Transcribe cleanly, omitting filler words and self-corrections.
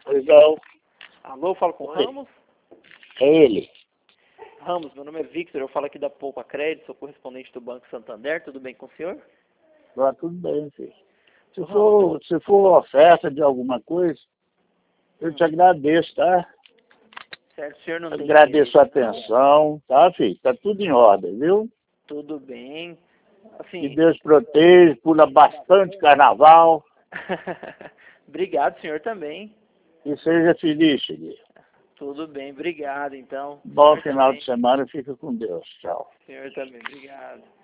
Legal. Alô, falo com o Oi. Ramos? É ele. Ramos, meu nome é Victor, eu falo aqui da Poupa Crédito, sou correspondente do Banco Santander, tudo bem com o senhor? Tá tudo bem, filho. Ô, Ramos, Se for oferta de alguma coisa, eu te agradeço, tá? certo, o senhor não tem Agradeço a interesse, não? atenção, tá, filho? Tá tudo em ordem, viu? Tudo bem. Que Assim, Deus proteja, pula bastante carnaval obrigado, senhor também. e seja feliz, filho. Tudo bem, obrigado, então. Bom Senhor final também. de semana, fica com Deus. Tchau. Senhor também, obrigado.